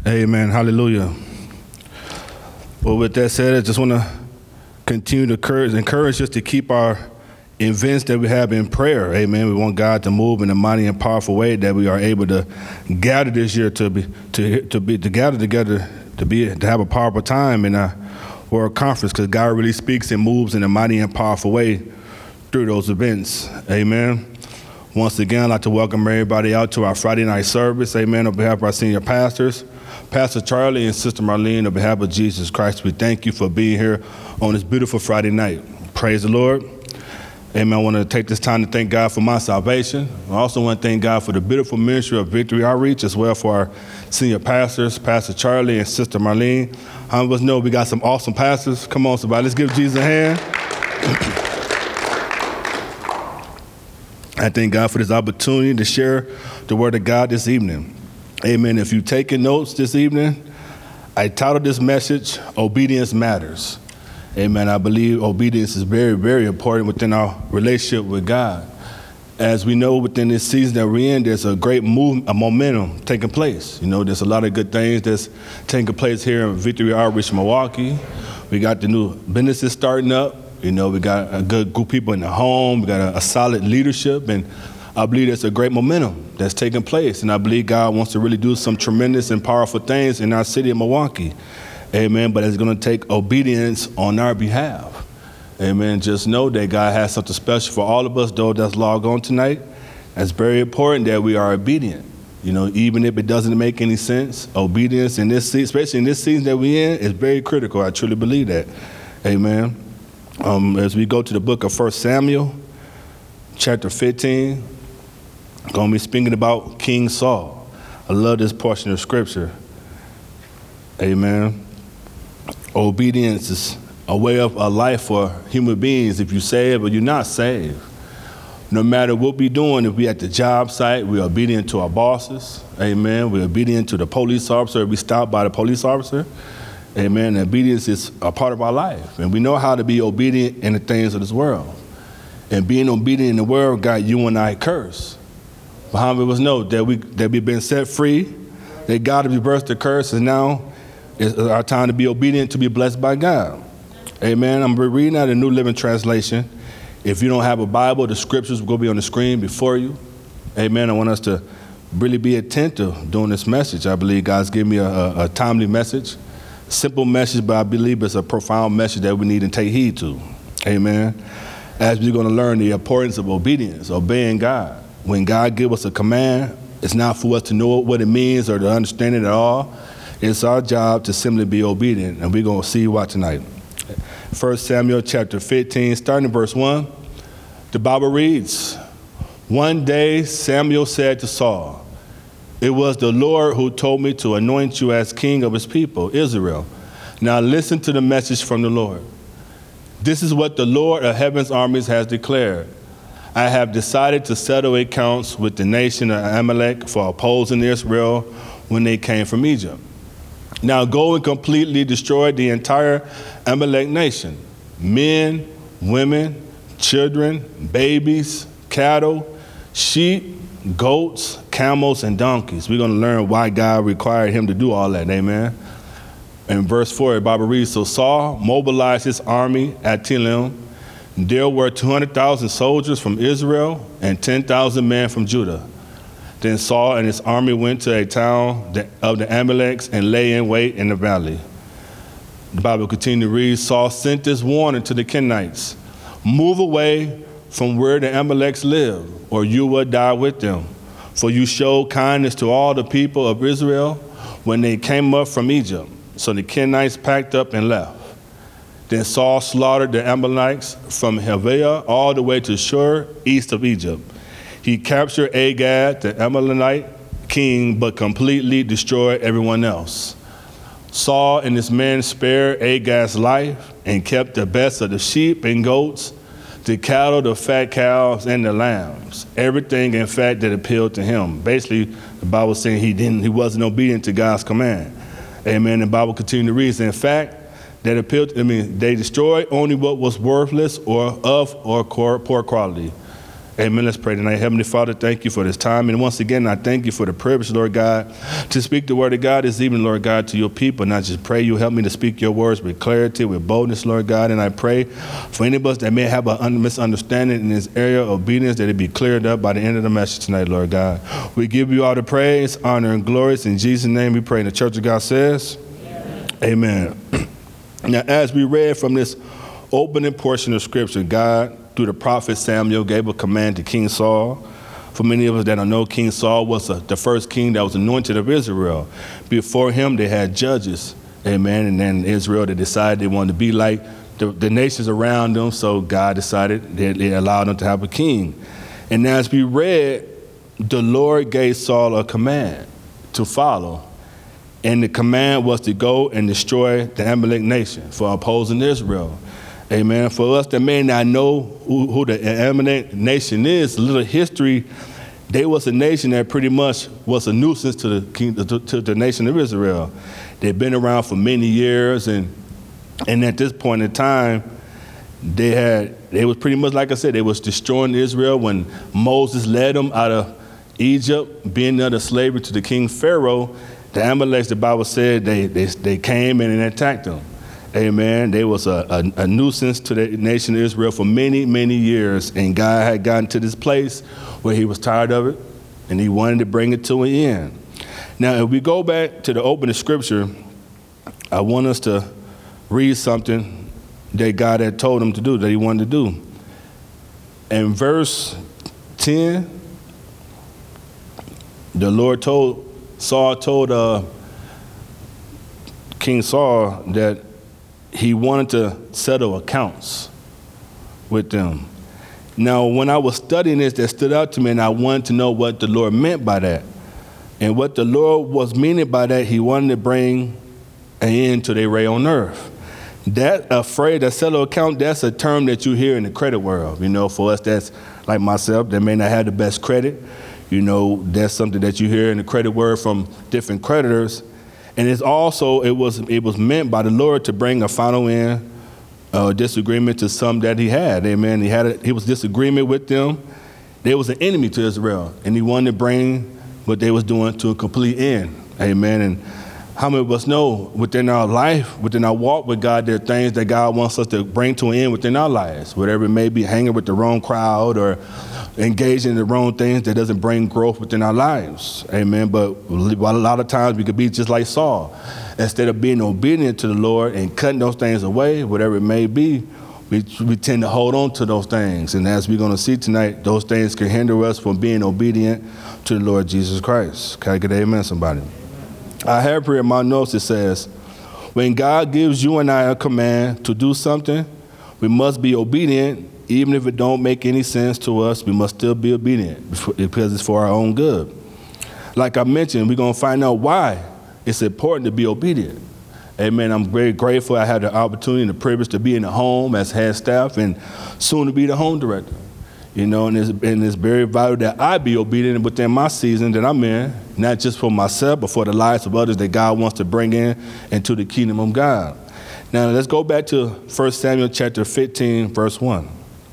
Amen. Hallelujah. Well, with that said, I just want to continue to encourage us to keep our events that we have in prayer. Amen. We want God to move in a mighty and powerful way, that we are able to gather this year to gather together to have a powerful time in our World Conference, because God really speaks and moves in a mighty and powerful way through those events. Amen. Once again, I'd like to welcome everybody out to our Friday night service. Amen. On behalf of our senior pastors, Pastor Charlie and Sister Marlene, on behalf of Jesus Christ, we thank you for being here on this beautiful Friday night. Praise the Lord. Amen. I want to take this time to thank God for my salvation. I also want to thank God for the beautiful ministry of Victory Outreach, as well for our senior pastors, Pastor Charlie and Sister Marlene. How many of us know we got some awesome pastors? Come on, somebody. Let's give Jesus a hand. I thank God for this opportunity to share the word of God this evening. Amen. If you've taken notes this evening, I titled this message, Obedience Matters. Amen. I believe obedience is very, very important within our relationship with God. As we know, within this season that we're in, there's a great momentum taking place. You know, there's a lot of good things that's taking place here in Victory Outreach, Milwaukee. We got the new businesses starting up. You know, we got a good group of people in the home. We got a solid leadership, and I believe there's a great momentum that's taking place. And I believe God wants to really do some tremendous and powerful things in our city of Milwaukee. Amen. But it's going to take obedience on our behalf. Amen. Just know that God has something special for all of us, though, that's logged on tonight. It's very important that we are obedient. You know, even if it doesn't make any sense, obedience in this season, especially in this season that we're in, is very critical. I truly believe that. Amen. As we go to the book of 1 Samuel, chapter 15, I'm going to be speaking about King Saul. I love this portion of scripture. Amen. Obedience is a way of a life for human beings. If you're saved or you're not saved, no matter what we're doing, if we're at the job site, we're obedient to our bosses. Amen. We're obedient to the police officer. If we stop by the police officer. Amen. Obedience is a part of our life. And we know how to be obedient in the things of this world. And being obedient in the world got you and I cursed. But how many of us know that we've been set free, that God has reversed the curse, and now it's our time to be obedient, to be blessed by God. Amen. I'm reading out a New Living Translation. If you don't have a Bible, the scriptures will be on the screen before you. Amen. I want us to really be attentive during this message. I believe God's given me a timely message. Simple message, but I believe it's a profound message that we need to take heed to. Amen. As we're going to learn the importance of obedience, obeying God. When God gives us a command, it's not for us to know what it means or to understand it at all. It's our job to simply be obedient, and we're going to see why tonight. 1 Samuel chapter 15, starting in verse 1, the Bible reads, "One day Samuel said to Saul, 'It was the Lord who told me to anoint you as king of his people, Israel. Now listen to the message from the Lord. This is what the Lord of heaven's armies has declared. I have decided to settle accounts with the nation of Amalek for opposing Israel when they came from Egypt. Now go and completely destroy the entire Amalek nation, men, women, children, babies, cattle, sheep, goats, camels, and donkeys.'" We're going to learn why God required him to do all that. Amen. In verse 4, the Bible reads, "So Saul mobilized his army at Telem. There were 200,000 soldiers from Israel and 10,000 men from Judah. Then Saul and his army went to a town of the Amaleks and lay in wait in the valley." The Bible continued to read, "Saul sent this warning to the Kenites, 'Move away from where the Amaleks live, or you will die with them. For you showed kindness to all the people of Israel when they came up from Egypt.' So the Kenites packed up and left. Then Saul slaughtered the Amalekites from Havilah all the way to Shur, east of Egypt. He captured Agag, the Amalekite king, but completely destroyed everyone else. Saul and his men spared Agag's life and kept the best of the sheep and goats, the cattle, the fat cows, and the lambs, everything in fact that appealed to him." Basically, the Bible is saying he wasn't obedient to God's command. Amen. The Bible continued to read, "In fact, they destroyed only what was worthless or of poor quality." Amen. Let's pray tonight. Heavenly Father, thank you for this time. And once again, I thank you for the privilege, Lord God, to speak the word of God this evening, Lord God, to your people. And I just pray you help me to speak your words with clarity, with boldness, Lord God. And I pray for any of us that may have a misunderstanding in this area of obedience, that it be cleared up by the end of the message tonight, Lord God. We give you all the praise, honor, and glory. In Jesus' name we pray. And the church of God says, Amen. Now, as we read from this opening portion of Scripture, God, through the prophet Samuel, gave a command to King Saul. For many of us that don't know, King Saul was the first king that was anointed of Israel. Before him, they had judges, amen, and then Israel, they decided they wanted to be like the nations around them, so God decided they allowed them to have a king. And as we read, the Lord gave Saul a command to follow, and the command was to go and destroy the Amalek nation for opposing Israel. Amen. For us that may not know who the Amalek nation is, a little history, they was a nation that pretty much was a nuisance to the nation of Israel. They've been around for many years, and at this point in time, they was pretty much, like I said, they was destroying Israel when Moses led them out of Egypt, being under slavery to the king Pharaoh. The Amaleks, the Bible said, they came and attacked them. Amen. They was a nuisance to the nation of Israel for many, many years. And God had gotten to this place where he was tired of it, and he wanted to bring it to an end. Now, if we go back to the opening scripture, I want us to read something that God had told him to do, that he wanted to do. In verse 10, the Lord told King Saul that he wanted to settle accounts with them. Now, when I was studying this, that stood out to me, and I wanted to know what the Lord meant by that. And what the Lord was meaning by that, he wanted to bring an end to their reign on earth. That phrase, that settle account, that's a term that you hear in the credit world. You know, for us that's like myself, that may not have the best credit. You know, that's something that you hear in the credit world from different creditors. And it's also, it was meant by the Lord to bring a final end, disagreement to some that he had. Amen. He was disagreement with them. They was an enemy to Israel, and he wanted to bring what they was doing to a complete end. Amen. And how many of us know within our life, within our walk with God, there are things that God wants us to bring to an end within our lives, whatever it may be, hanging with the wrong crowd or engaging in the wrong things that doesn't bring growth within our lives. Amen. But a lot of times we could be just like Saul. Instead of being obedient to the Lord and cutting those things away, whatever it may be, we tend to hold on to those things. And as we're going to see tonight, those things can hinder us from being obedient to the Lord Jesus Christ. Can I get an amen, somebody? I have here in my notes, it says, when God gives you and I a command to do something, we must be obedient. Even if it don't make any sense to us, we must still be obedient because it's for our own good. Like I mentioned, we're going to find out why it's important to be obedient. Amen. I'm very grateful I had the opportunity and the privilege to be in the home as head staff and soon to be the home director. You know, and it's very vital that I be obedient within my season that I'm in, not just for myself, but for the lives of others that God wants to bring in into the kingdom of God. Now, let's go back to 1 Samuel chapter 15, verse 1.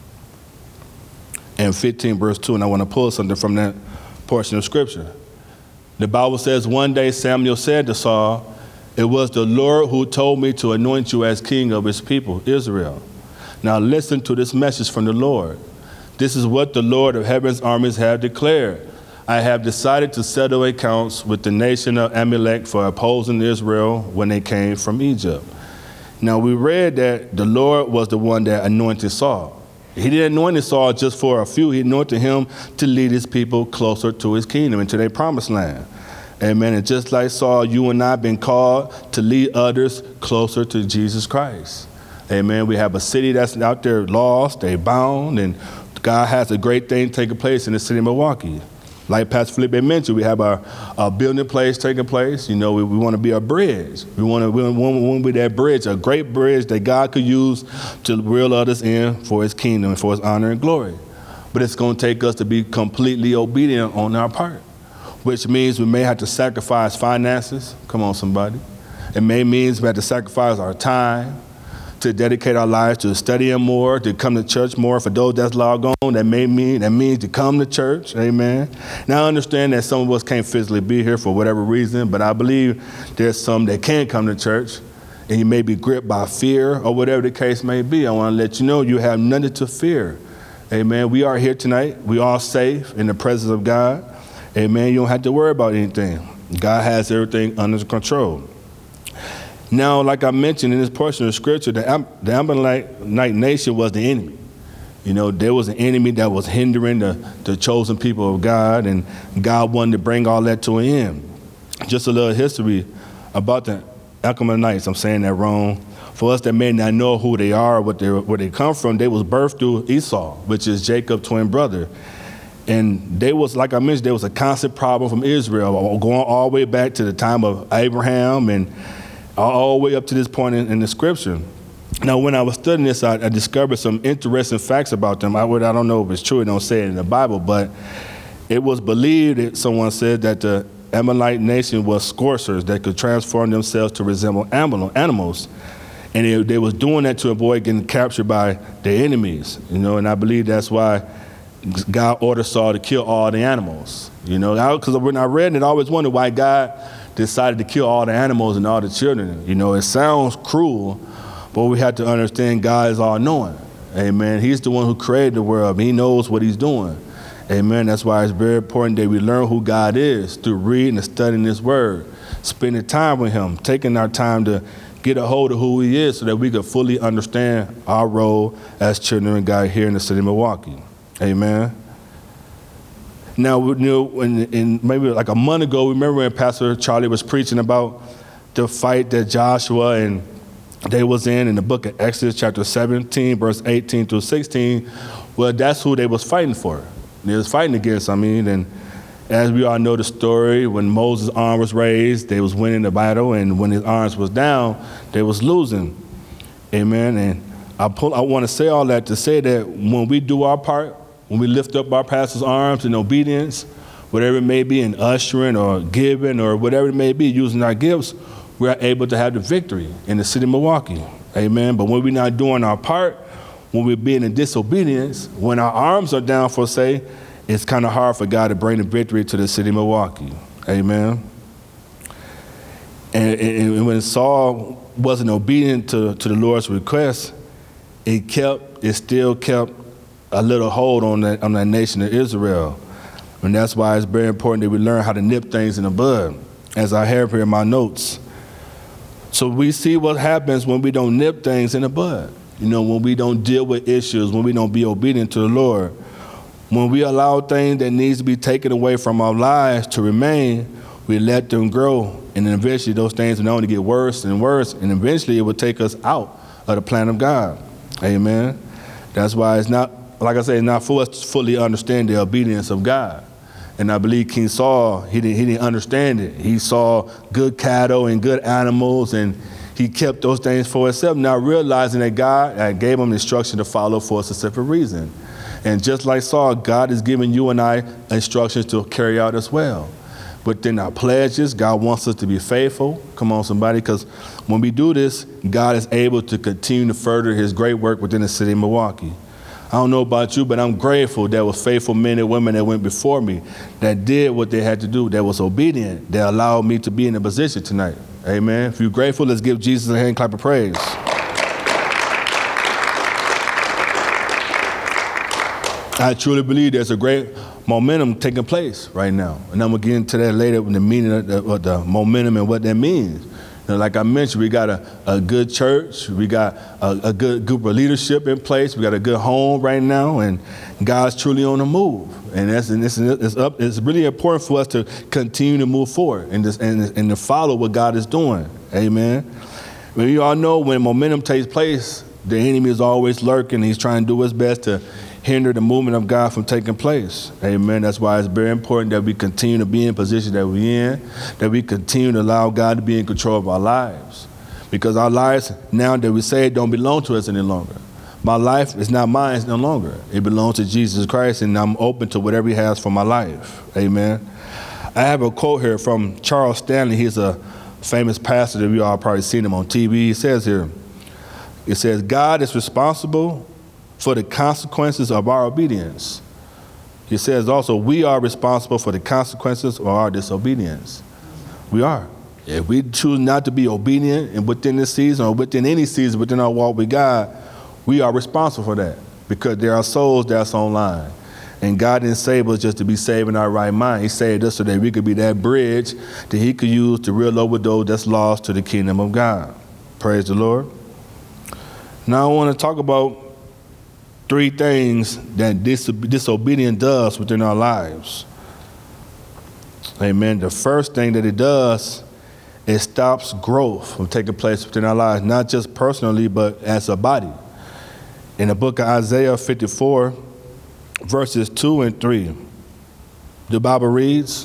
And 15, verse 2, and I want to pull something from that portion of Scripture. The Bible says, one day Samuel said to Saul, "It was the Lord who told me to anoint you as king of his people, Israel. Now listen to this message from the Lord. This is what the Lord of heaven's armies have declared. I have decided to settle accounts with the nation of Amalek for opposing Israel when they came from Egypt." Now we read that the Lord was the one that anointed Saul. He didn't anoint Saul just for a few. He anointed him to lead his people closer to his kingdom, into their promised land. Amen. And just like Saul, you and I have been called to lead others closer to Jesus Christ. Amen. We have a city that's out there lost, they bound, and God has a great thing taking place in the city of Milwaukee. Like Pastor Felipe mentioned, we have our building place taking place. You know, we want to be a bridge. We want to be that bridge, a great bridge that God could use to reel others in for his kingdom and for his honor and glory. But it's going to take us to be completely obedient on our part, which means we may have to sacrifice finances. Come on, somebody. It may mean we have to sacrifice our time to dedicate our lives to studying more, to come to church more. For those that's logged on, that means to come to church. Amen. Now I understand that some of us can't physically be here for whatever reason, but I believe there's some that can come to church, and you may be gripped by fear or whatever the case may be. I want to let you know you have nothing to fear. Amen. We are here tonight. We are safe in the presence of God. Amen. You don't have to worry about anything. God has everything under control. Now, like I mentioned in this portion of scripture, the Amalekite nation was the enemy. You know, there was an enemy that was hindering the chosen people of God, and God wanted to bring all that to an end. Just a little history about the Amalekite. I'm saying that wrong. For us that may not know who they are, where they come from, they was birthed through Esau, which is Jacob's twin brother. And they was, like I mentioned, there was a constant problem from Israel, going all the way back to the time of Abraham and all the way up to this point in the scripture. Now, when I was studying this, I discovered some interesting facts about them. I don't know if it's true, it don't say it in the Bible, but it was believed that someone said that the Amalekite nation was scorchers that could transform themselves to resemble animals. And they was doing that to avoid getting captured by their enemies, you know, and I believe that's why God ordered Saul to kill all the animals, you know, because when I read it, I always wondered why God decided to kill all the animals and all the children. You know, it sounds cruel, but we have to understand God is all-knowing. Amen. He's the one who created the world. He knows what he's doing. Amen. That's why it's very important that we learn who God is through reading and studying his word, spending time with him, taking our time to get a hold of who he is so that we can fully understand our role as children of God here in the city of Milwaukee. Amen. Now, you know, in maybe like a month ago, remember when Pastor Charlie was preaching about the fight that Joshua and they was in the book of Exodus, chapter 17, verse 18 through 16. Well, that's who they was fighting for. They was fighting against, and as we all know the story, when Moses' arm was raised, they was winning the battle, and when his arms was down, they was losing. Amen. And I want to say all that to say that when we do our part, when we lift up our pastor's arms in obedience, whatever it may be, in ushering or giving or whatever it may be, using our gifts, we are able to have the victory in the city of Milwaukee. Amen. But when we're not doing our part, when we're being in disobedience, when our arms are down, for say, it's kind of hard for God to bring the victory to the city of Milwaukee. Amen. And when Saul wasn't obedient to the Lord's request, it still kept a little hold on that nation of Israel. And that's why it's very important that we learn how to nip things in the bud, as I have here in my notes. So we see what happens when we don't nip things in the bud. You know, when we don't deal with issues, when we don't be obedient to the Lord, when we allow things that needs to be taken away from our lives to remain, we let them grow. And then eventually those things will only get worse and worse, and eventually it will take us out of the plan of God. Amen. That's why it's not, like I say, it's not for us to fully understand the obedience of God. And I believe King Saul, he didn't understand it. He saw good cattle and good animals, and he kept those things for himself, not realizing that God gave him instruction to follow for a specific reason. And just like Saul, God is giving you and I instructions to carry out as well. Within our pledges, God wants us to be faithful. Come on, somebody, because when we do this, God is able to continue to further his great work within the city of Milwaukee. I don't know about you, but I'm grateful there was faithful men and women that went before me that did what they had to do, that was obedient, that allowed me to be in a position tonight. Amen. If you're grateful, let's give Jesus a hand clap of praise. I truly believe there's a great momentum taking place right now. And I'm going to get into that later with the meaning of the momentum and what that means. You know, like I mentioned, we got a good church. We got a good group of leadership in place. We got a good home right now, and God's truly on the move. And it's really important for us to continue to move forward and to follow what God is doing. Amen. Well, you all know when momentum takes place, the enemy is always lurking. He's trying to do his best to hinder the movement of God from taking place. Amen. That's why it's very important that we continue to be in position that we're in, that we continue to allow God to be in control of our lives. Because our lives, now that we say it, don't belong to us any longer. My life is not mine no longer. It belongs to Jesus Christ, and I'm open to whatever he has for my life. Amen. I have a quote here from Charles Stanley. He's a famous pastor that we all probably seen him on TV. He says here, It says, God is responsible for the consequences of our obedience. It says also, we are responsible for the consequences of our disobedience. We are. If we choose not to be obedient and within this season or within any season within our walk with God, we are responsible for that because there are souls that's online. And God didn't save us just to be saved in our right mind. He saved us so that we could be that bridge that he could use to reel over those that's lost to the kingdom of God. Praise the Lord. Now I want to talk about 3 things that disobedience does within our lives. Amen. The first thing that it does, it stops growth from taking place within our lives, not just personally, but as a body. In the book of Isaiah 54, verses 2 and 3, the Bible reads,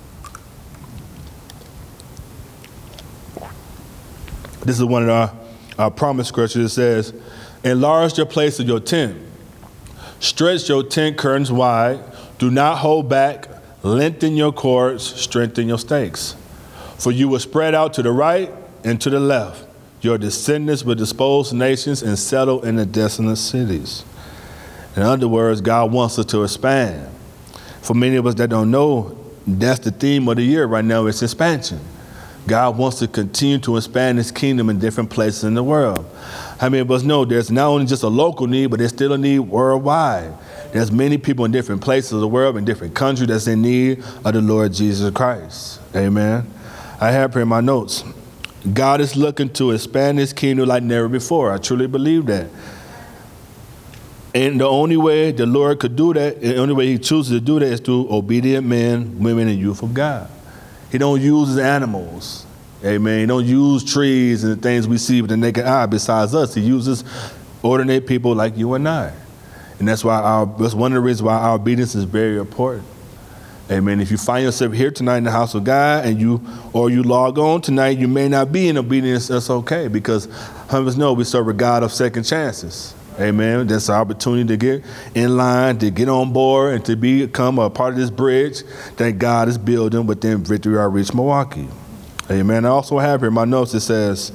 this is one of our promise scriptures. It says, enlarge the place of your tent. Stretch your tent curtains wide. Do not hold back. Lengthen your cords. Strengthen your stakes. For you will spread out to the right and to the left. Your descendants will dispose nations and settle in the desolate cities. In other words, God wants us to expand. For many of us that don't know, that's the theme of the year right now. It's expansion. God wants to continue to expand his kingdom in different places in the world. How many of us know there's not only just a local need, but there's still a need worldwide? There's many people in different places of the world, in different countries that's in need of the Lord Jesus Christ. Amen. I have here in my notes, God is looking to expand his kingdom like never before. I truly believe that. And the only way the Lord could do that, the only way he chooses to do that is through obedient men, women, and youth of God. He don't use animals. Amen. He don't use trees and the things we see with the naked eye besides us. He uses ordinary people like you and I. And that's one of the reasons why our obedience is very important. Amen. If you find yourself here tonight in the house of God and you log on tonight, you may not be in obedience. That's okay, because how of us know we serve a God of second chances. Amen. That's our opportunity to get in line, to get on board, and to become a part of this bridge that God is building within Victory Outreach Milwaukee. Amen. I also have here in my notes, it says,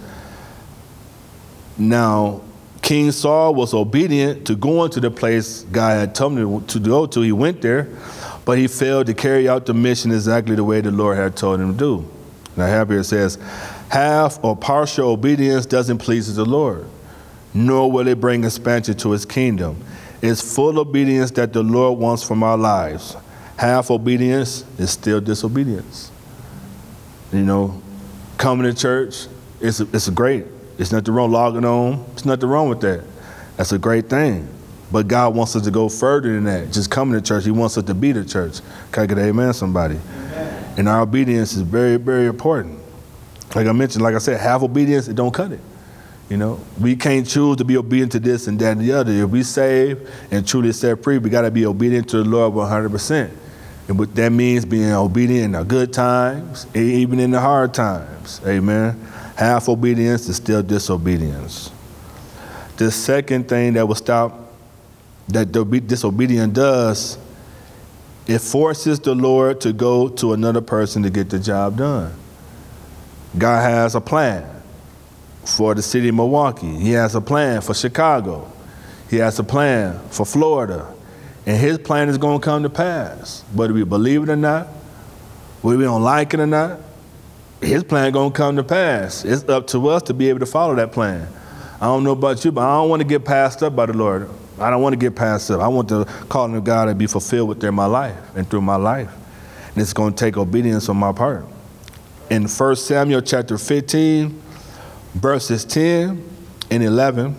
now King Saul was obedient to going to the place God had told him to go to. He went there, but he failed to carry out the mission exactly the way the Lord had told him to do. And I have here, it says, half or partial obedience doesn't please the Lord, nor will it bring expansion to his kingdom. It's full obedience that the Lord wants from our lives. Half obedience is still disobedience. You know, coming to church, it's great. It's nothing wrong logging on. It's nothing wrong with that. That's a great thing. But God wants us to go further than that. Just coming to church, he wants us to be the church. Can I get an amen, somebody? Amen. And our obedience is very, very important. Like I mentioned, like I said, half obedience, it don't cut it. You know, we can't choose to be obedient to this and that and the other. If we save and truly set free, we got to be obedient to the Lord 100%. And what that means, being obedient in the good times, even in the hard times. Amen. Half obedience is still disobedience. The second thing that will stop that disobedience does, it forces the Lord to go to another person to get the job done. God has a plan for the city of Milwaukee. He has a plan for Chicago. He has a plan for Florida. And his plan is going to come to pass. Whether we believe it or not, whether we don't like it or not, his plan is going to come to pass. It's up to us to be able to follow that plan. I don't know about you, but I don't want to get passed up by the Lord. I don't want to get passed up. I want the calling of God to be fulfilled within my life and through my life. And it's going to take obedience on my part. In 1 Samuel chapter 15, verses 10 and 11,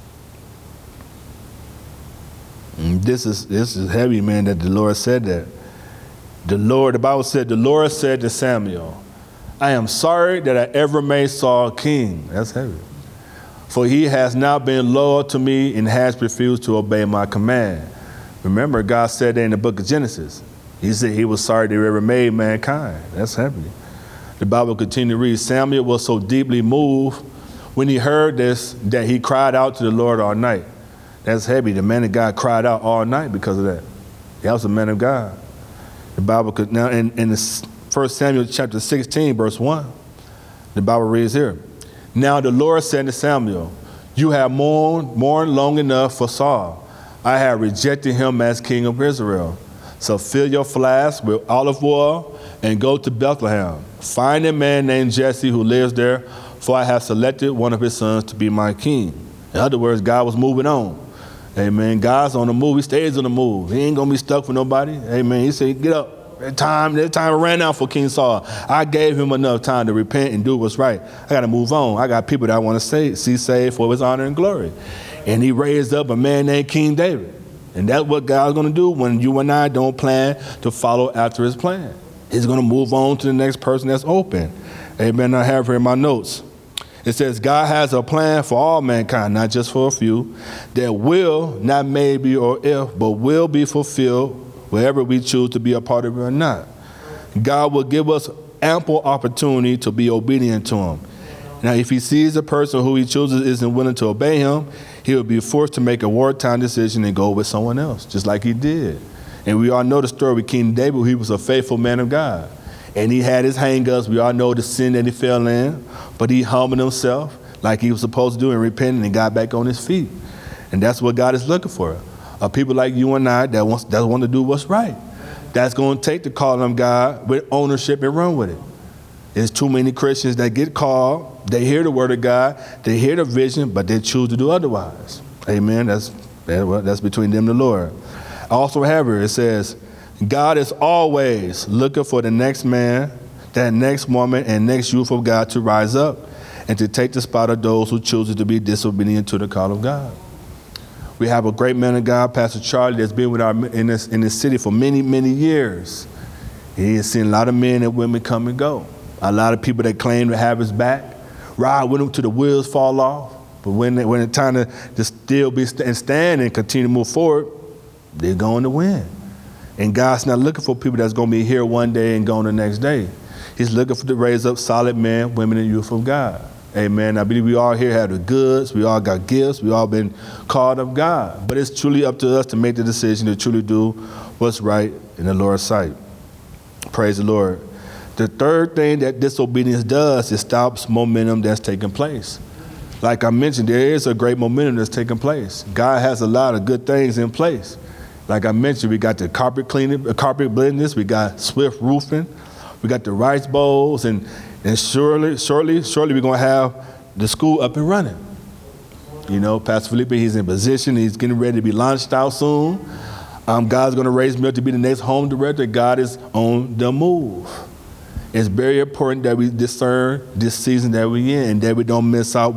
this is heavy, man, that the Lord said that. The Bible said, the Lord said to Samuel, I am sorry that I ever made Saul king. That's heavy. For he has not been loyal to me and has refused to obey my command. Remember, God said that in the book of Genesis. He said he was sorry that he ever made mankind. That's heavy. The Bible continued to read, Samuel was so deeply moved when he heard this that he cried out to the Lord all night. That's heavy. The man of God cried out all night because of that. That was a man of God. The Bible could now in 1 Samuel chapter 16, verse 1, the Bible reads here. Now the Lord said to Samuel, You have mourned long enough for Saul. I have rejected him as king of Israel. So fill your flask with olive oil and go to Bethlehem. Find a man named Jesse who lives there, for I have selected one of his sons to be my king. In other words, God was moving on. Amen. God's on the move. He stays on the move. He ain't going to be stuck for nobody. Amen. He said, get up. That time ran out for King Saul. I gave him enough time to repent and do what's right. I got to move on. I got people that I want to see saved for his honor and glory. And he raised up a man named King David. And that's what God's going to do when you and I don't plan to follow after his plan. He's going to move on to the next person that's open. Amen. I have here in my notes. It says, God has a plan for all mankind, not just for a few, that will, not maybe or if, but will be fulfilled wherever we choose to be a part of it or not. God will give us ample opportunity to be obedient to him. Now, if he sees a person who he chooses isn't willing to obey him, he will be forced to make a wartime decision and go with someone else, just like he did. And we all know the story with King David. He was a faithful man of God. And he had his hang-ups. We all know the sin that he fell in. But he humbled himself like he was supposed to do and repented and got back on his feet. And that's what God is looking for. People like you and I that want to do what's right. That's going to take the call of God with ownership and run with it. There's too many Christians that get called. They hear the word of God. They hear the vision, but they choose to do otherwise. Amen. That's between them and the Lord. I also have here, it says, God is always looking for the next man, that next woman, and next youth of God to rise up and to take the spot of those who choose to be disobedient to the call of God. We have a great man of God, Pastor Charlie, that's been with in this city for many, many years. He has seen a lot of men and women come and go. A lot of people that claim to have his back, ride with him till the wheels fall off. But when it's time to still be and stand and continue to move forward, they're going to win. And God's not looking for people that's going to be here one day and gone the next day. He's looking to raise up solid men, women, and youth of God. Amen. I believe we all here have the goods. We all got gifts. We all been called of God. But it's truly up to us to make the decision to truly do what's right in the Lord's sight. Praise the Lord. The third thing that disobedience does is stops momentum that's taking place. Like I mentioned, there is a great momentum that's taking place. God has a lot of good things in place. Like I mentioned, we got the carpet cleaning, carpet blenders, we got Swift Roofing, we got the rice bowls, and shortly we're going to have the school up and running. You know, Pastor Felipe, he's in position, he's getting ready to be launched out soon. God's going to raise me up to be the next home director. God is on the move. It's very important that we discern this season that we're in and that we don't miss out